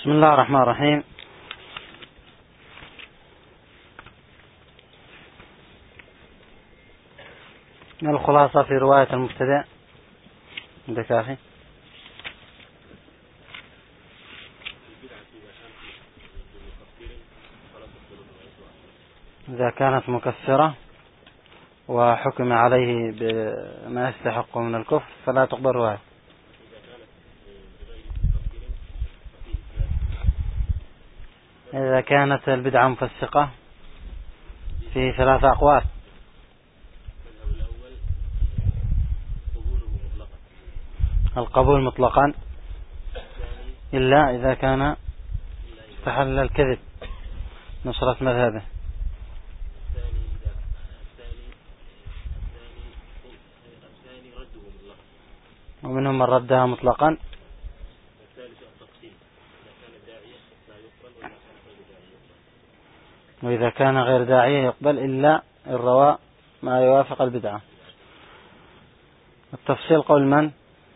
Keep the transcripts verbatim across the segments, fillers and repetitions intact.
بسم الله الرحمن الرحيم. الخلاصة في رواية المبتدع عندك أخي. إذا كانت مكفرة وحكم عليه بما يستحق من الكفر فلا تقبل رواية. إذا كانت البدعة مفسقة في ثلاثة أقوال: القبول مطلقا إلا إذا كان استحل الكذب نصرة مذهبه، ومنهم من ردها مطلقا، وإذا كان غير داعية يقبل إلا إن روى ما يوافق البدعة. التفصيل قول من؟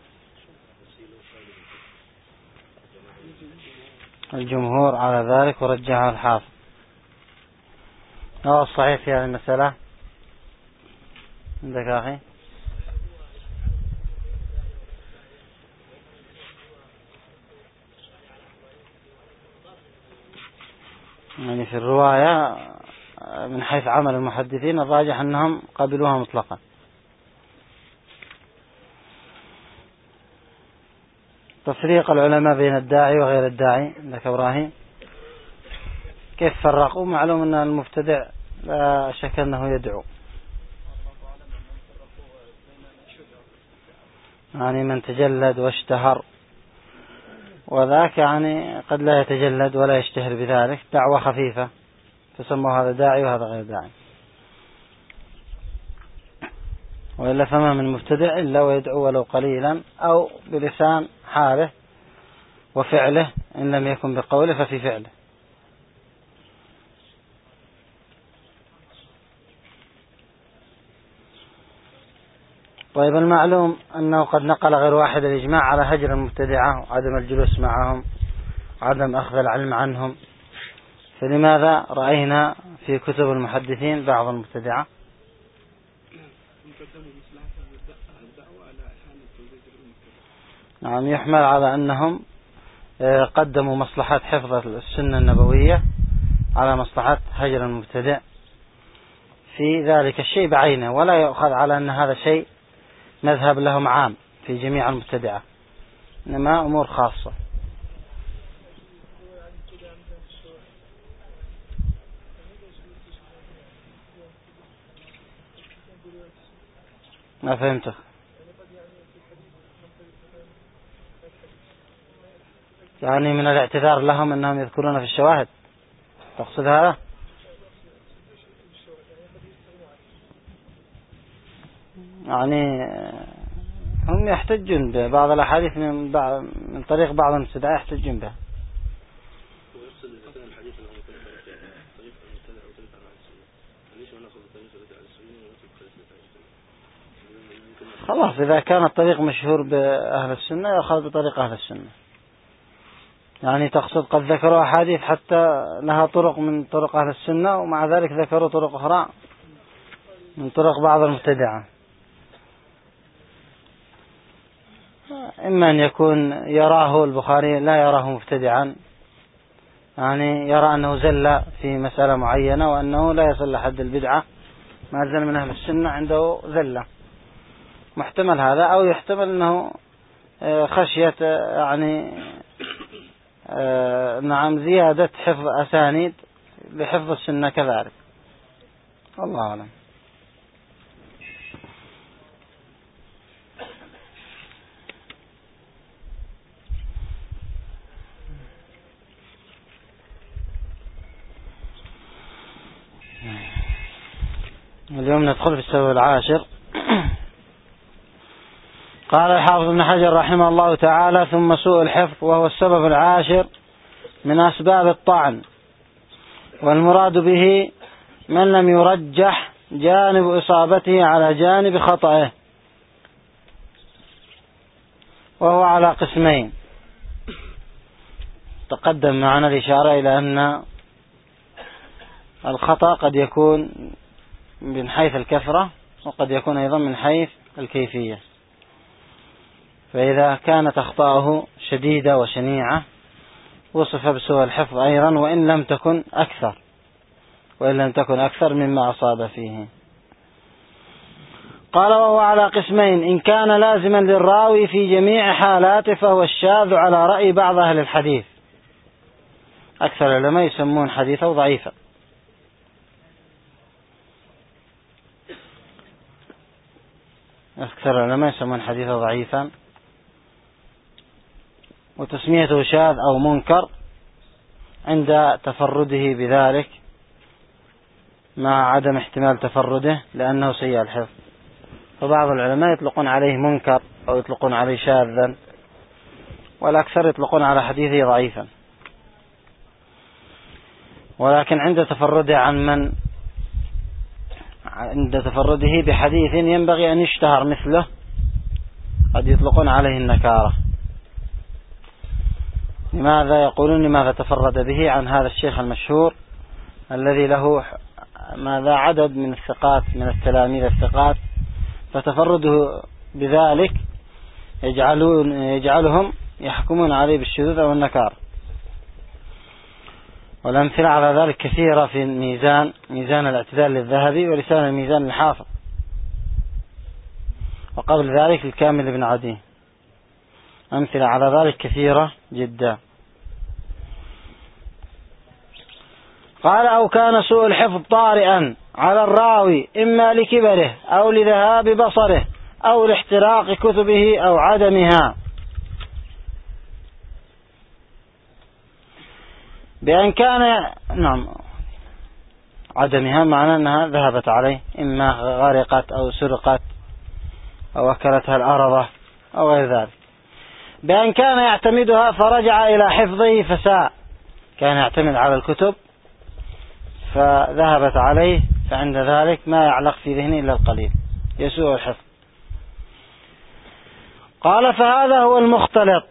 الجمهور على ذلك ورجحه الحافظ. هو الصحيح في هذه المسألة عندك أخي؟ يعني في الرواية من حيث عمل المحدثين الراجح أنهم قبلوها مطلقا. تفريق العلماء بين الداعي وغير الداعي عندك إبراهيم. كيف فرقوا؟ معلوم أن المبتدع لا شك أنه يدعو، يعني من تجلد واشتهر، وذاك يعني قد لا يتجلد ولا يشتهر بذلك، دعوة خفيفة، فسموا هذا داعي وهذا غير داعي. وإلا فما من مبتدع إلا ويدعو ولو قليلا أو بلسان حاله وفعله، إن لم يكن بقوله ففي فعله. طيب، المعلوم أنه قد نقل غير واحد الإجماع على هجر المبتدعة وعدم الجلوس معهم وعدم أخذ العلم عنهم، فلماذا رأينا في كتب المحدثين بعض المبتدعة نعم يحمل على أنهم قدموا مصلحة حفظ السنة النبوية على مصلحة هجر المبتدع في ذلك الشيء بعينه، ولا يؤخذ على أن هذا شيء مذهب لهم عام في جميع المبتدعة، إنما أمور خاصة. ما فهمتك. يعني من الاعتذار لهم أنهم يذكرون في الشواهد، تقصد هذا؟ يعني هم يحتجون ببعض الأحاديث من, بعض من طريق بعض المبتدعة يحتجون بها. خلاص، إذا كان الطريق مشهور بأهل السنة يأخذ بطريق أهل السنة. يعني تقصد قد ذكروا أحاديث حتى لها طرق من طرق أهل السنة، ومع ذلك ذكروا طرق أخرى من طرق بعض المبتدعة. إما أن يكون يراه البخاري لا يراه مبتدعا، يعني يرى أنه زل في مسألة معينة وأنه لا يصل لحد البدعة، ما زال من أهل السنة عنده زلة، محتمل هذا. أو يحتمل أنه خشية يعني نعم زيادة حفظ أسانيد بحفظ السنة كذلك، الله أعلم. اليوم ندخل في السبب العاشر. قال الحافظ ابن حجر رحمه الله تعالى: ثم سوء الحفظ، وهو السبب العاشر من أسباب الطعن، والمراد به من لم يرجح جانب إصابته على جانب خطأه، وهو على قسمين: تقدم معنا الإشارة إلى أن الخطأ قد يكون من حيث الكثرة وقد يكون أيضا من حيث الكيفية. فإذا كانت أخطاؤه شديدة وشنيعة وصف بسوء الحفظ أيضا وإن لم تكن أكثر وإن لم تكن أكثر مما أصاب فيه. قال وهو على قسمين: إن كان لازما للراوي في جميع حالاته فهو الشاذ على رأي بعض أهل الحديث. أكثر العلماء يسمون حديثه ضعيفا. أكثر العلماء يسمون حديثه ضعيفا، وتسميته شاذ أو منكر عند تفرده بذلك مع عدم احتمال تفرده لأنه سيء الحفظ. فبعض العلماء يطلقون عليه منكر أو يطلقون عليه شاذا، والأكثر يطلقون على حديثه ضعيفا. ولكن عند تفرده عن من عند تفرده بحديث ينبغي أن يشتهر مثله قد يطلقون عليه النكارة. لماذا يقولون لماذا تفرد به عن هذا الشيخ المشهور الذي له ماذا عدد من الثقات من التلاميذ الثقات، فتفرده بذلك يجعلون يجعلهم يحكمون عليه بالشذوذ أو النكار. والأمثلة على ذلك كثيرة في الميزان، ميزان الاعتدال للذهبي ولسان الميزان الحافظ، وقبل ذلك الكامل بن عدي. أمثلة على ذلك كثيرة جدا. قال أو كان سوء الحفظ طارئا على الراوي إما لكبره أو لذهاب بصره أو لاحتراق كتبه أو عدمها، بأن كان نعم عدمها معنى أنها ذهبت عليه، إما غرقت أو سرقت أو أكلتها الأرضة أو غير ذلك، بأن كان يعتمدها فرجع إلى حفظه فساء، كان يعتمد على الكتب فذهبت عليه، فعند ذلك ما يعلق في ذهنه إلا القليل، يسوء الحفظ. قال فهذا هو المختلط،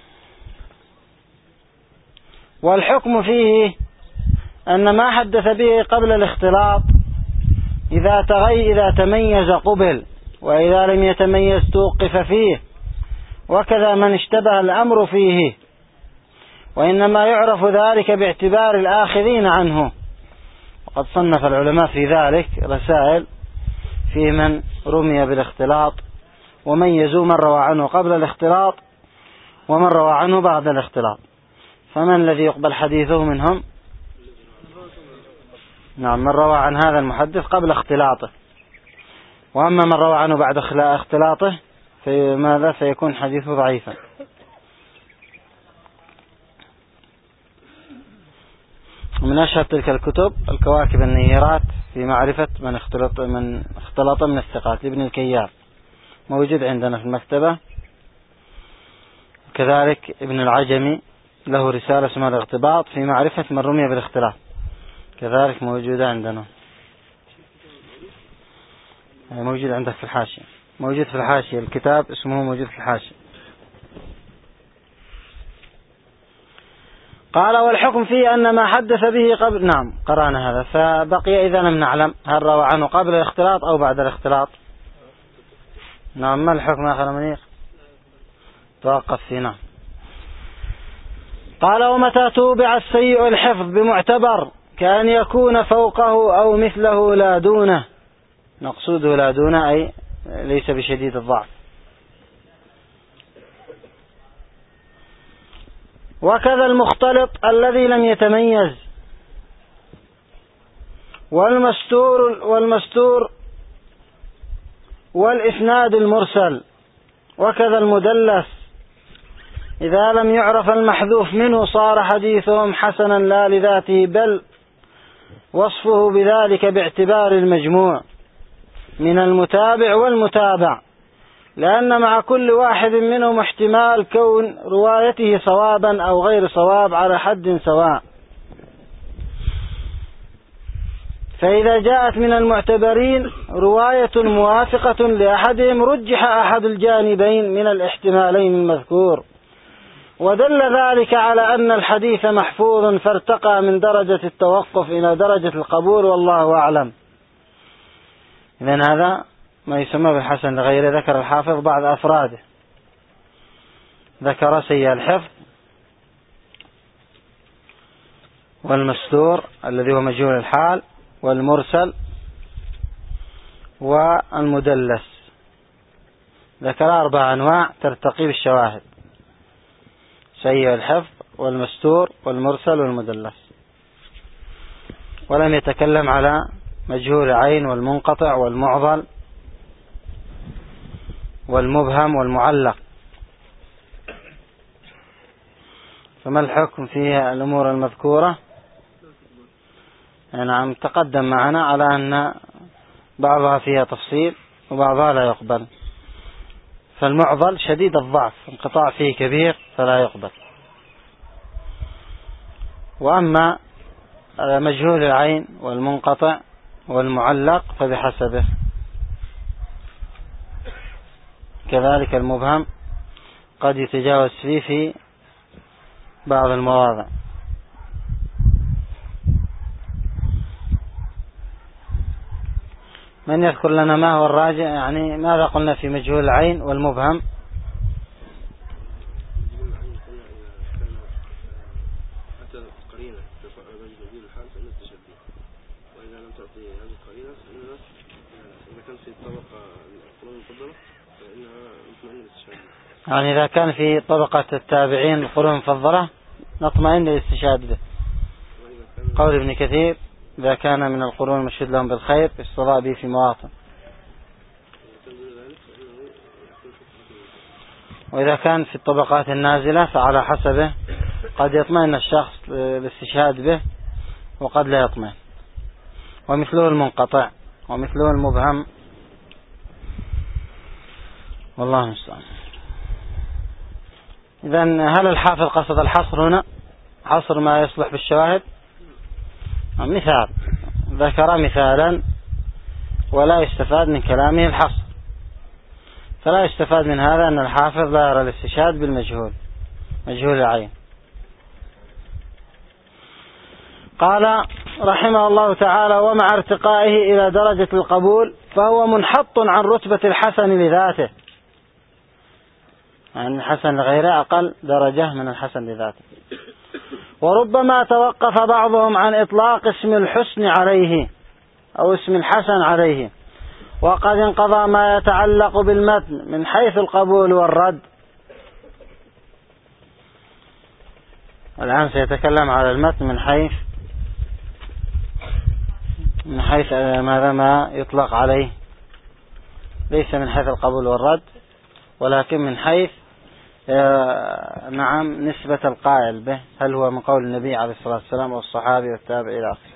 والحكم فيه أن ما حدث به قبل الاختلاط إذا تغي إذا تميز قبل، وإذا لم يتميز توقف فيه، وكذا من اشتبه الأمر فيه، وإنما يعرف ذلك باعتبار الآخذين عنه. وقد صنف العلماء في ذلك رسائل في من رمي بالاختلاط، وميزوا من روى عنه قبل الاختلاط ومن روى عنه بعد الاختلاط. فمن الذي يقبل حديثه منهم؟ نعم، من روى عن هذا المحدث قبل اختلاطه، وأما من روى عنه بعد اختلاطه فماذا فيكون حديثه ضعيفا. ومن أشهر تلك الكتب الكواكب النيرات في معرفة من اختلط من اختلط من الثقات لابن الكيار، موجود عندنا في المكتبة. كذلك ابن العجمي له رسالة اسمها الاغتباط في معرفة من رمي بالاختلاط، كذلك موجودة عندنا، موجود عندك في الحاشية، موجود في الحاشية، الكتاب اسمه موجود في الحاشية. قال والحكم فيه أن ما حدث به قبل، نعم قرأنا هذا، فبقي إذا لم نعلم هل روى عنه قبل الاختلاط أو بعد الاختلاط. نعم، ما الحكم يا أخي منير؟ توقف فينا. قال ومتى توبع السيء الحفظ بمعتبر كأن يكون فوقه أو مثله لا دونه، نقصده لا دونه أي ليس بشديد الضعف. وكذا المختلط الذي لم يتميز، والمستور والمستور والإسناد المرسل، وكذا المدلس إذا لم يعرف المحذوف منه صار حديثهم حسنا لا لذاته، بل وصفه بذلك باعتبار المجموع من المتابع والمتابع، لأن مع كل واحد منهم احتمال كون روايته صوابا أو غير صواب على حد سواء. فإذا جاءت من المعتبرين رواية موافقة لأحدهم رجح أحد الجانبين من الاحتمالين المذكور، ودل ذلك على أن الحديث محفوظ فارتقى من درجة التوقف إلى درجة القبول، والله أعلم. إذن هذا ما يسمى بالحسن لغيره. ذكر الحافظ بعض أفراده، ذكر سيء الحفظ والمستور الذي هو مجهول الحال والمرسل والمدلس، ذكر أربع أنواع ترتقي بالشواهد: سيء الحفظ والمستور والمرسل والمدلس. ولم يتكلم على مجهول العين والمنقطع والمعضل والمبهم والمعلق. فما الحكم فيها الأمور المذكورة؟ نعم، تقدم معنا على أن بعضها فيها تفصيل وبعضها لا يقبل. فالمعضل شديد الضعف، انقطاع فيه كبير فلا يقبل. وأما مجهول العين والمنقطع والمعلق فبحسبه. كذلك المبهم قد يتجاوز فيه في بعض المواضع. من يذكر لنا ما هو الراجع؟ يعني ماذا قلنا في مجهول العين والمبهم؟ يعني إذا كان في طبقة التابعين القرون المفضلة نطمئن للاستشهاد به. قول ابن كثير: إذا كان من القرون المشهود لهم بالخير استضاء به في مواطن. وإذا كان في الطبقات النازلة فعلى حسبه، قد يطمئن الشخص للاستشهاد به وقد لا يطمئن. ومثله المنقطع ومثله المبهم، والله المستعان. إذن هل الحافظ قصد الحصر هنا؟ حصر ما يصلح بالشواهد؟ مثال، ذكر مثالا ولا يستفاد من كلامه الحصر، فلا يستفاد من هذا أن الحافظ لا يرى الاستشهاد بالمجهول، مجهول العين. قال رحمه الله تعالى: ومع ارتقائه إلى درجة القبول فهو منحط عن رتبة الحسن لذاته، يعني الحسن لغيره أقل درجة من الحسن لذاته. وربما توقف بعضهم عن إطلاق اسم الحسن عليه أو اسم الحسن عليه، وقد انقضى ما يتعلق بالمتن من حيث القبول والرد. الآن سيتكلم على المتن من حيث من حيث ماذا ما يطلق عليه، ليس من حيث القبول والرد، ولكن من حيث نعم نسبة القائل به، هل هو من قول النبي عليه الصلاة والسلام والصحابي والتابع إلى آخره،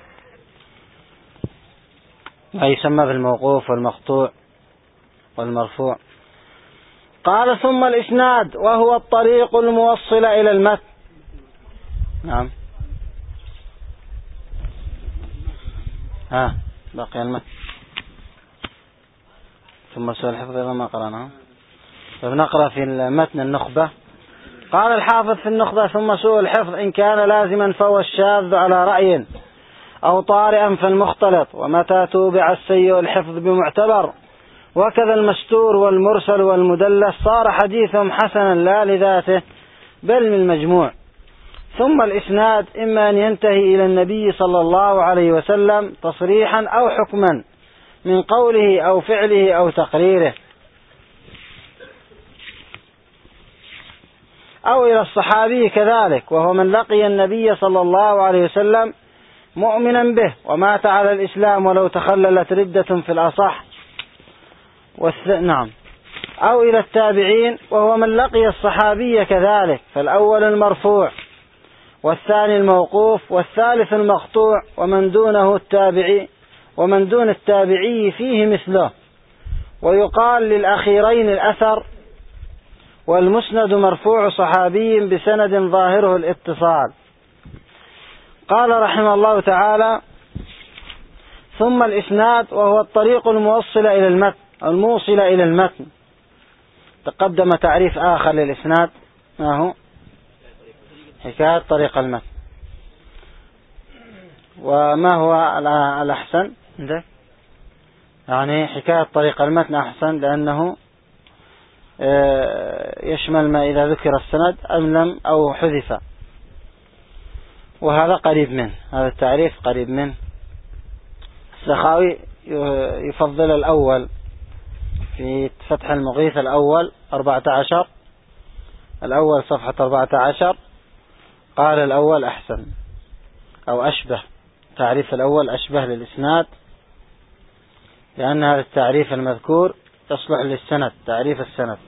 ما يسمى بالموقوف والمقطوع والمرفوع. قال: ثم الإسناد وهو الطريق الموصل إلى المتن. نعم، ها بقي المتن ثم سؤال الحفظ إذا ما قرأناه. فنقرأ في المتن النخبة. قال الحافظ في النخبة: ثم سوء الحفظ إن كان لازما فهو الشاذ على رأي، أو طارئا فالمختلط، ومتى توبع السيء الحفظ بمعتبر، وكذا المستور والمرسل والمدلس صار حديثهم حسنا لا لذاته بل من المجموع. ثم الإسناد إما أن ينتهي إلى النبي صلى الله عليه وسلم تصريحا أو حكما من قوله أو فعله أو تقريره، أو إلى الصحابي كذلك، وهو من لقي النبي صلى الله عليه وسلم مؤمنا به ومات على الإسلام ولو تخللت ردة في الأصح. والث... نعم، أو إلى التابعين وهو من لقي الصحابي كذلك، فالأول المرفوع والثاني الموقوف والثالث المقطوع، ومن دونه التابعي ومن دون التابعي فيه مثله. ويقال للأخيرين الأثر، والمسند مرفوع صحابي بسند ظاهره الاتصال. قال رحمه الله تعالى: ثم الإسناد وهو الطريق الموصل إلى المتن الموصل إلى المتن. تقدم تعريف آخر للإسناد، ما هو؟ حكاية طريق المتن. وما هو الأحسن عندك؟ يعني حكاية طريق المتن أحسن لأنه يشمل ما إذا ذكر السند أم لم أو حذف، وهذا قريب منه، هذا التعريف قريب منه. السخاوي يفضل الأول في فتح المغيث، الأول أربعة عشر، الأول صفحة أربعة عشر، قال الأول أحسن أو أشبه، تعريف الأول أشبه للإسناد، لأن هذا التعريف المذكور يصلح للسند، تعريف السند.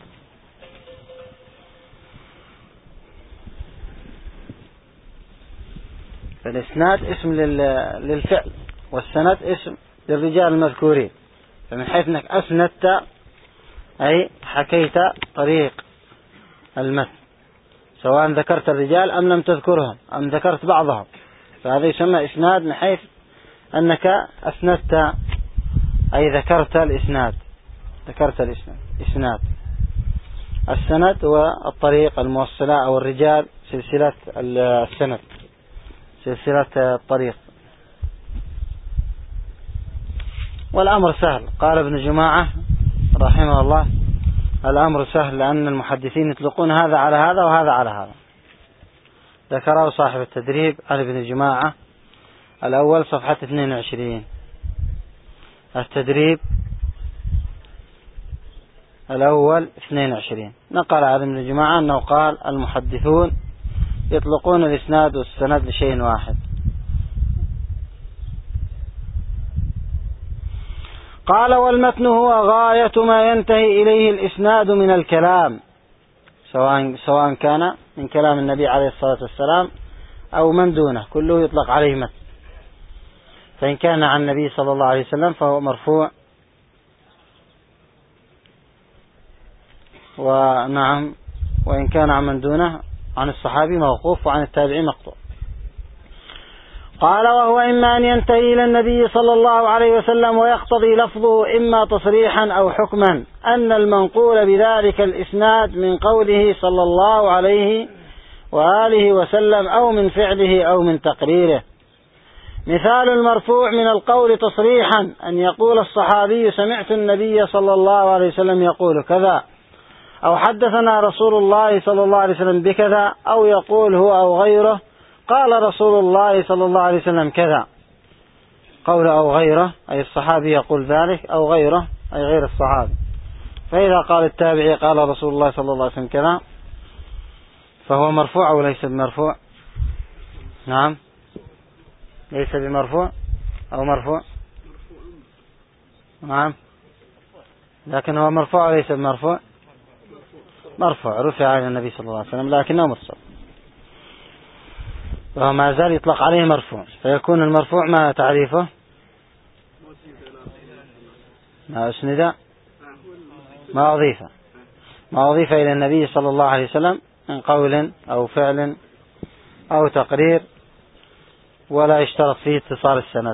فالإسناد اسم للفعل، والسند اسم للرجال المذكورين. فمن حيث أنك أسندت أي حكيت طريق المتن، سواء ذكرت الرجال أم لم تذكرهم أم ذكرت بعضهم، فهذا يسمى إسناد من حيث أنك أسندت أي ذكرت الإسناد، ذكرت الإسناد. إسناد السند والطريق الموصلة أو الرجال، سلسلة السند، سلسلة الطريق. والأمر سهل، قال ابن جماعة رحمه الله الأمر سهل، لأن المحدثين يطلقون هذا على هذا وهذا على هذا. ذكره صاحب التدريب عن ابن جماعة الأول صفحة اثنين وعشرين، التدريب الأول اثنين وعشرين، نقل عن ابن جماعة أنه قال المحدثون يطلقون الإسناد والسند لشيء واحد. قال والمتن هو غاية ما ينتهي إليه الإسناد من الكلام، سواء سواء كان من كلام النبي عليه الصلاة والسلام أو من دونه، كله يطلق عليه متن. فإن كان عن النبي صلى الله عليه وسلم فهو مرفوع، ونعم، وإن كان عن من دونه عن الصحابي موقوف، وعن التابعي مقطوع. قال وهو إما أن ينتهي إلى النبي صلى الله عليه وسلم ويقتضي لفظه إما تصريحا أو حكما أن المنقول بذلك الإسناد من قوله صلى الله عليه وآله وسلم أو من فعله أو من تقريره. مثال المرفوع من القول تصريحا أن يقول الصحابي سمعت النبي صلى الله عليه وسلم يقول كذا، أو حدثنا رسول الله صلى الله عليه وسلم بكذا، أو يقول هو أو غيره قال رسول الله صلى الله عليه وسلم كذا. قول أو غيره أي الصحابي يقول ذلك، أو غيره أي غير الصحابي. فإذا قال التابعي قال رسول الله صلى الله عليه وسلم كذا فهو مرفوع أو ليس بمرفوع؟ نعم، ليس بمرفوع أو مرفوع؟ نعم، لكن هو مرفوع أو ليس بمرفوع؟ مرفوع، رفع إلى النبي صلى الله عليه وسلم لكنه مرسل، وهو ما زال يطلق عليه مرفوع. فيكون المرفوع ما تعريفه؟ ما أسند، ما أضيف، ما أضيف إلى النبي صلى الله عليه وسلم من قول أو فعل أو تقرير، ولا يشترط فيه اتصال السند.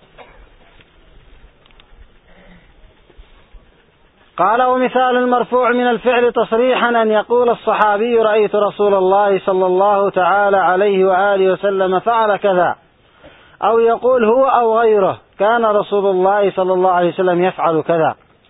قال ومثال المرفوع من الفعل تصريحا أن يقول الصحابي رأيت رسول الله صلى الله تعالى عليه وآله وسلم فعل كذا، أو يقول هو أو غيره كان رسول الله صلى الله عليه وسلم يفعل كذا.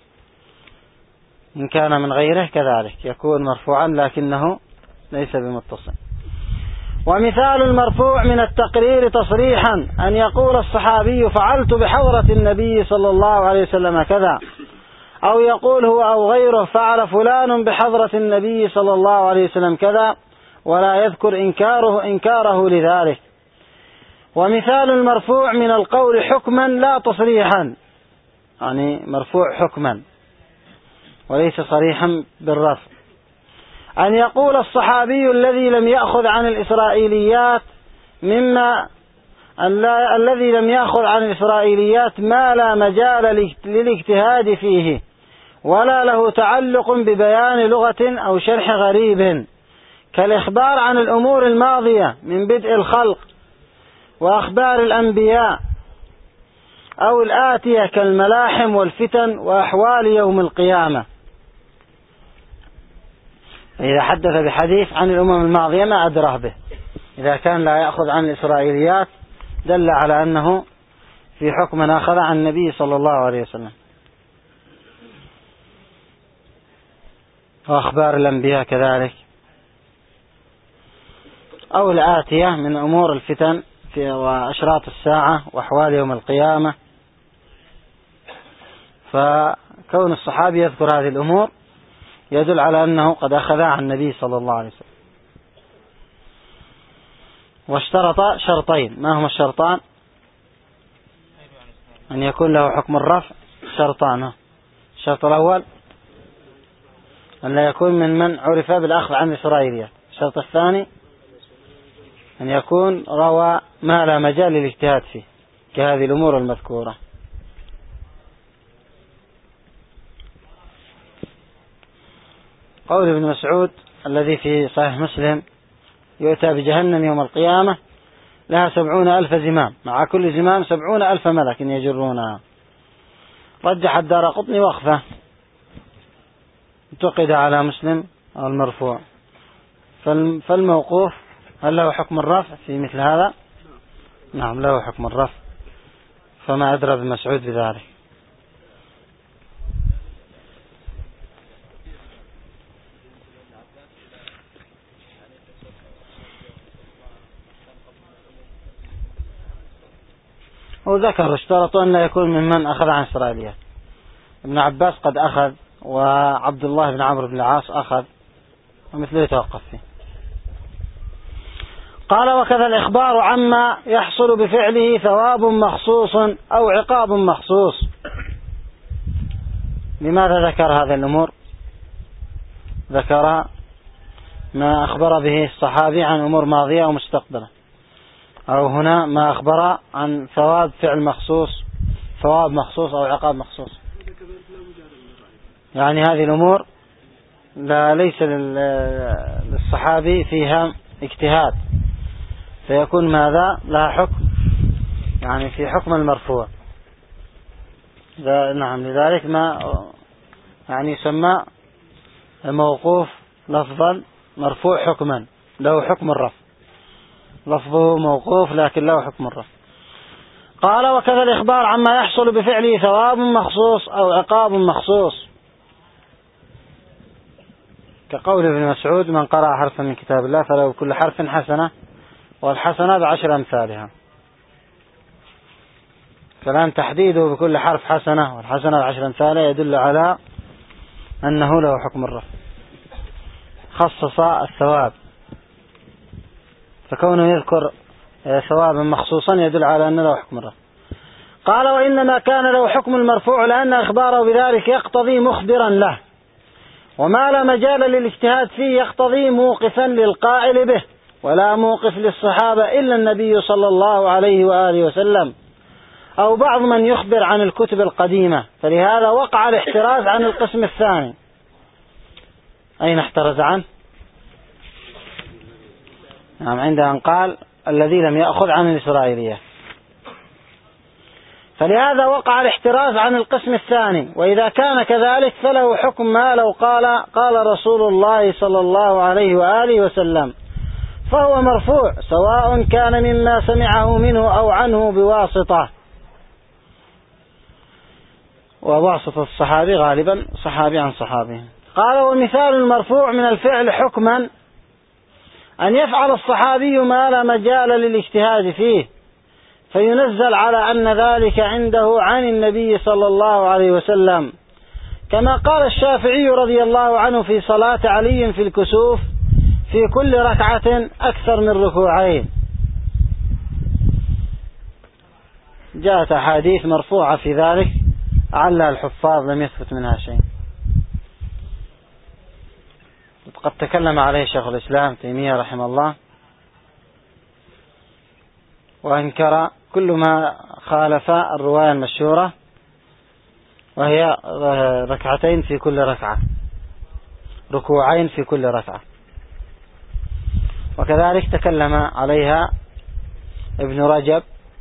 إن كان من غيره كذلك يكون مرفوعا لكنه ليس بمتصل. ومثال المرفوع من التقرير تصريحا أن يقول الصحابي فعلت بحضرة النبي صلى الله عليه وسلم كذا، أو يقول هو أو غيره فعل فلان بحضرة النبي صلى الله عليه وسلم كذا، ولا يذكر إنكاره إنكاره لذلك. ومثال المرفوع من القول حكما لا تصريحا، يعني مرفوع حكما وليس صريحا بالرفع، أن يقول الصحابي الذي لم يأخذ عن الإسرائيليات مما الذي لم يأخذ عن الإسرائيليات ما لا مجال للاجتهاد فيه ولا له تعلق ببيان لغة أو شرح غريب، كالإخبار عن الأمور الماضية من بدء الخلق وأخبار الأنبياء، أو الآتية كالملاحم والفتن وأحوال يوم القيامة. إذا حدث بحديث عن الأمم الماضية ما أدراه به، إذا كان لا يأخذ عن الإسرائيليات دل على أنه في حكم أخذ عن النبي صلى الله عليه وسلم. وأخبار الأنبياء كذلك، أو الآتية من أمور الفتن في وأشراط الساعة وأحوال يوم القيامة. فكون الصحابي يذكر هذه الأمور يدل على أنه قد أخذ عن النبي صلى الله عليه وسلم. واشترط شرطين، ما هما الشرطان؟ أن يكون له حكم الرفع شرطان. الشرط الأول أن لا يكون من من عرف بالأخذ عن الإسرائيليات. الشرط الثاني أن يكون روى ما لا مجال للاجتهاد فيه كهذه الأمور المذكورة. قول ابن مسعود الذي في صحيح مسلم يؤتى بجهنم يوم القيامة لها سبعون ألف زمام، مع كل زمام سبعون ألف ملك يجرونها. رجح الدارقطني وقفه انتقد على مسلم أو المرفوع. فالموقوف هل له حكم الرفع في مثل هذا؟ نعم له حكم الرفع، فما أدرى ابن مسعود بذلك. وذكر اشترطوا أن لا يكون ممن أخذ عن إسرائيليات. ابن عباس قد أخذ، وعبد الله بن عمرو بن العاص أخذ، ومثله يتوقف فيه. قال وكذا الإخبار عما يحصل بفعله ثواب مخصوص أو عقاب مخصوص. لماذا ذكر هذه الأمور؟ ذكر ما أخبر به الصحابي عن أمور ماضية ومستقبلة، أو هنا ما أخبر عن ثواب فعل مخصوص، ثواب مخصوص أو عقاب مخصوص. يعني هذه الأمور لا ليس للصحابي فيها اجتهاد، فيكون ماذا لها حكم، يعني في حكم المرفوع. نعم لذلك ما يعني يسمى موقوف لفظا مرفوع حكما، له حكم الرفع، لفظه موقوف لكن له حكم الرفع. قال وكذا الإخبار عما يحصل بفعله ثواب مخصوص أو عقاب مخصوص، كقول ابن مسعود من قرأ حرفا من كتاب الله فله كل حرف حسنة والحسنة بعشر أمثالها. فالآن تحديده بكل حرف حسنة والحسنة بعشر أمثالها يدل على أنه له حكم الرفع، خصص الثواب، فكونه يذكر ثوابا مخصوصا يدل على أنه له حكم الرفع. قال وإنما كان له حكم المرفوع لأن إخباره بذلك يقتضي مخبرا له، وما لا مجال للاجتهاد فيه يقتضي موقفا للقائل به، ولا موقف للصحابة إلا النبي صلى الله عليه وآله وسلم أو بعض من يخبر عن الكتب القديمة. فلهذا وقع الاحتراز عن القسم الثاني. أين احترز عنه؟ نعم عند أن قال الذي لم يأخذ عن الإسرائيلية. فلهذا وقع الاحتراز عن القسم الثاني. وإذا كان كذلك فله حكم ما لو قال قال رسول الله صلى الله عليه وآله وسلم، فهو مرفوع سواء كان مما سمعه منه أو عنه بواسطة. وواسطة الصحابي غالبا صحابي عن صحابي. قال ومثال المرفوع من الفعل حكما أن يفعل الصحابي ما لا مجال للاجتهاد فيه، فينزل على أن ذلك عنده عن النبي صلى الله عليه وسلم، كما قال الشافعي رضي الله عنه في صلاة علي في الكسوف في كل ركعة أكثر من ركوعين. جاءت أحاديث مرفوعة في ذلك على الحفاظ لم يثبت منها شيء، قد تكلم عليه شيخ الإسلام تيمية رحمه الله، وأنكر كل ما خالف الرواية المشهورة، وهي ركعتين في كل ركعة، ركوعين في كل ركعة. وكذلك تكلم عليها ابن رجب،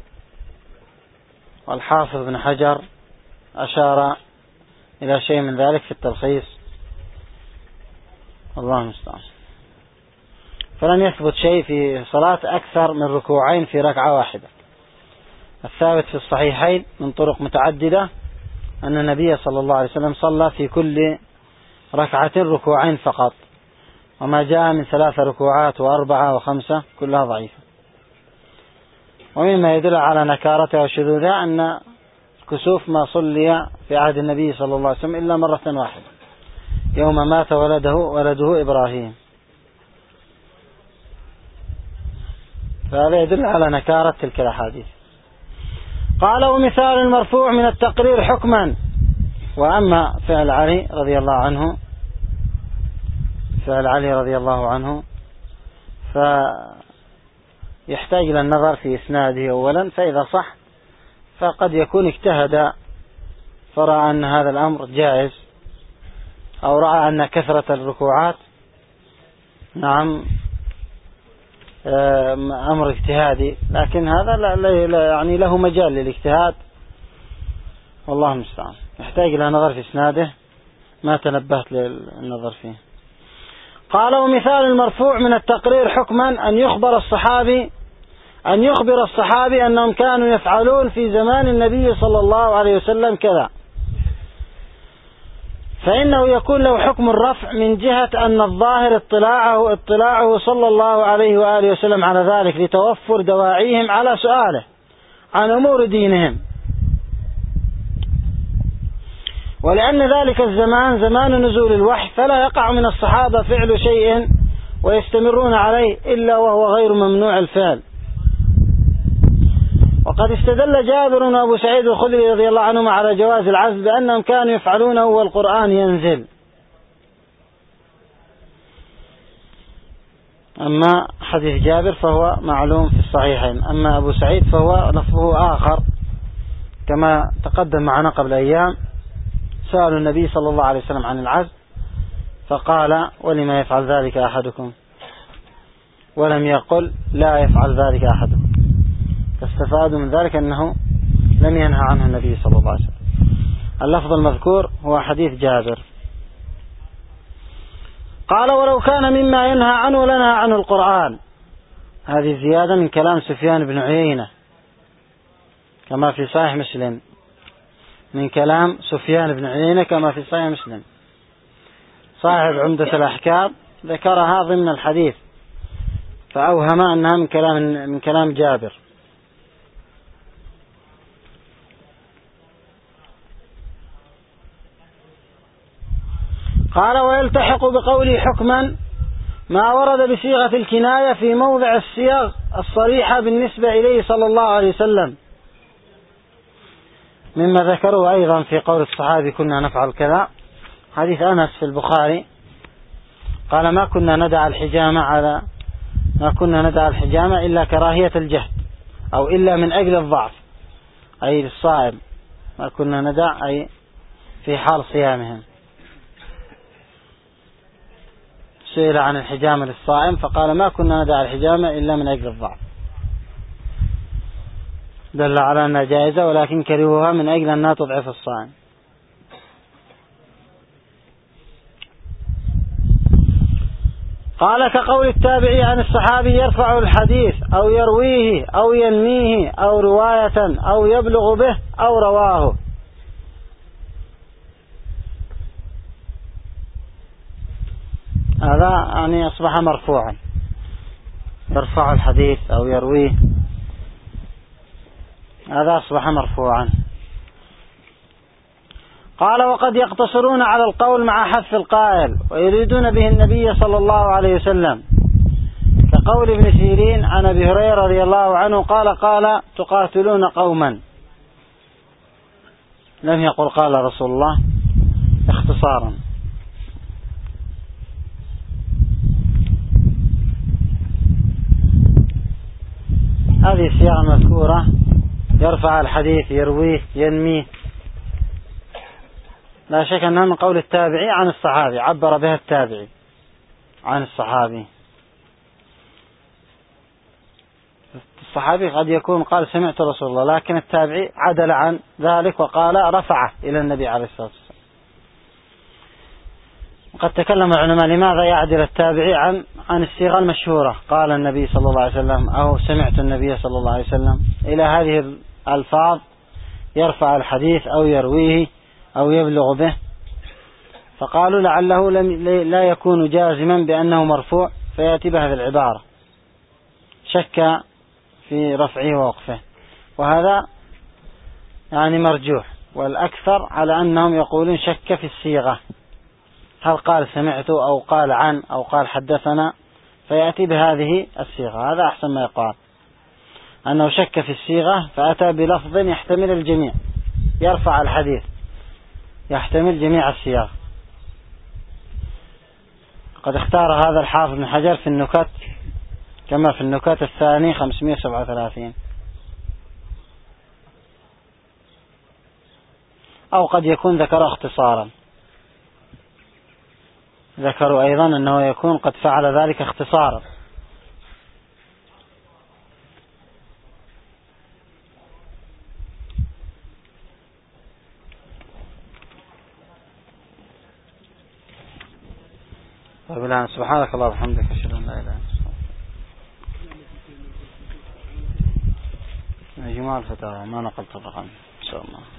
والحافظ ابن حجر أشار إلى شيء من ذلك في التلخيص، الله المستعان. فلم يثبت شيء في صلاة أكثر من ركوعين في ركعة واحدة. الثابت في الصحيحين من طرق متعددة أن النبي صلى الله عليه وسلم صلى في كل ركعة ركوعين فقط، وما جاء من ثلاث ركوعات وأربعة وخمسة كلها ضعيفة. ومما يدل على نكارتها وشذوذها أن كسوف ما صلي في عهد النبي صلى الله عليه وسلم إلا مرة واحدة يوم مات ولده ولده إبراهيم، فهذا يدل على نكارة تلك الأحاديث. قال: ومثال المرفوع من التقرير حكما. وأما فعل علي رضي الله عنه فعل علي رضي الله عنه فيحتاج إلى النظر في إسناده أولا، فإذا صح فقد يكون اجتهد فرأى أن هذا الأمر جائز، أو رأى أن كثرة الركوعات نعم أمر اجتهادي، لكن هذا لا لا يعني له مجال للاجتهاد، والله المستعان. يحتاج إلى نظر في إسناده ما تنبهت للنظر فيه. قال: ومثال المرفوع من التقرير حكما أن يخبر الصحابي أن يخبر الصحابي أنهم كانوا يفعلون في زمان النبي صلى الله عليه وسلم كذا، فإنه يكون له حكم الرفع من جهة أن الظاهر اطلاعه اطلاعه صلى الله عليه وآله وسلم على ذلك لتوفر دواعيهم على سؤاله عن أمور دينهم، ولأن ذلك الزمان زمان نزول الوحي، فلا يقع من الصحابة فعل شيء ويستمرون عليه إلا وهو غير ممنوع الفعل. وقد استدل جابر وأبو سعيد الخدري رضي الله عنهما على جواز العزل بأنهم كانوا يفعلونه والقرآن ينزل. أما حديث جابر فهو معلوم في الصحيحين، أما أبو سعيد فهو لفظه آخر كما تقدم معنا قبل أيام. سألوا النبي صلى الله عليه وسلم عن العزل فقال: ولما يفعل ذلك أحدكم؟ ولم يقل لا يفعل ذلك أحدكم، فاستفادوا من ذلك أنه لم ينهى عنه النبي صلى الله عليه وسلم. اللفظ المذكور هو حديث جابر. قال: ولو كان مما ينهى عنه لنهى عنه القرآن. هذه زيادة من كلام سفيان بن عيينة كما في صحيح مسلم، من كلام سفيان بن عيينة كما في صحيح مسلم. صاحب عمدة الأحكام ذكرها ضمن الحديث فأوهم أنها من كلام من كلام جابر. قال: ويلتحق بقوله حكما ما ورد بصيغة الكناية في موضع الصيغ الصريحة بالنسبة إليه صلى الله عليه وسلم، مما ذكروه أيضا في قول الصحابي كنا نفعل كذا. حديث أنس في البخاري قال: ما كنا ندع الحجامة على ما كنا ندع الحجامة إلا كراهية الجهد أو إلا من أجل الضعف، أي للصائم، ما كنا ندع أي في حال صيامهم. سئل عن الحجامة للصائم فقال: ما كنا ندع الحجامة إلا من أجل الضعف، دل على أنها جائزة ولكن كرهوها من أجل أنها تضعف الصائم. قال: كقول التابعي عن الصحابي يرفع الحديث أو يرويه أو ينميه أو رواية أو يبلغ به أو رواه. هذا يعني أصبح مرفوعا، يرفع الحديث أو يرويه، هذا أصبح مرفوعا. قال: وقد يقتصرون على القول مع حذف القائل ويريدون به النبي صلى الله عليه وسلم، كقول ابن سيرين عن أبي هريرة رضي الله عنه قال: قال تقاتلون قوما، لم يقل قال رسول الله اختصارا. هذه الصيغة المذكورة يرفع الحديث، يرويه، ينميه، لا شك أنها من قول التابعي عن الصحابي، عبر بها التابعي عن الصحابي. الصحابي قد يكون قال سمعت رسول الله، لكن التابعي عدل عن ذلك وقال رفعه إلى النبي عليه الصلاة والسلام. وقد تكلم العلماء لماذا يعدل التابعي عن عن الصيغة المشهورة قال النبي صلى الله عليه وسلم أو سمعت النبي صلى الله عليه وسلم إلى هذه الألفاظ يرفع الحديث أو يرويه أو يبلغ به، فقالوا لعله لا يكون جازما بأنه مرفوع فيأتي بها في العبارة، شك في رفعه ووقفه، وهذا يعني مرجوح، والأكثر على أنهم يقولون شك في الصيغة، هل قال سمعت أو قال عن أو قال حدثنا، فيأتي بهذه الصيغة. هذا أحسن ما يقال، أنه شك في الصيغة فأتى بلفظ يحتمل الجميع، يرفع الحديث يحتمل جميع الصيغ. قد اختار هذا الحافظ بن حجر في النكت كما في النكت الثاني خمسمائة وسبعة وثلاثين. أو قد يكون ذكر اختصارا، ذكروا أيضا أنه يكون قد فعل ذلك اختصارا. طيب، سبحانك الله وبحمدك، أشهد أن لا إله إلا أنت. جمال الفتاوى ما نقلت الرقم إن شاء الله.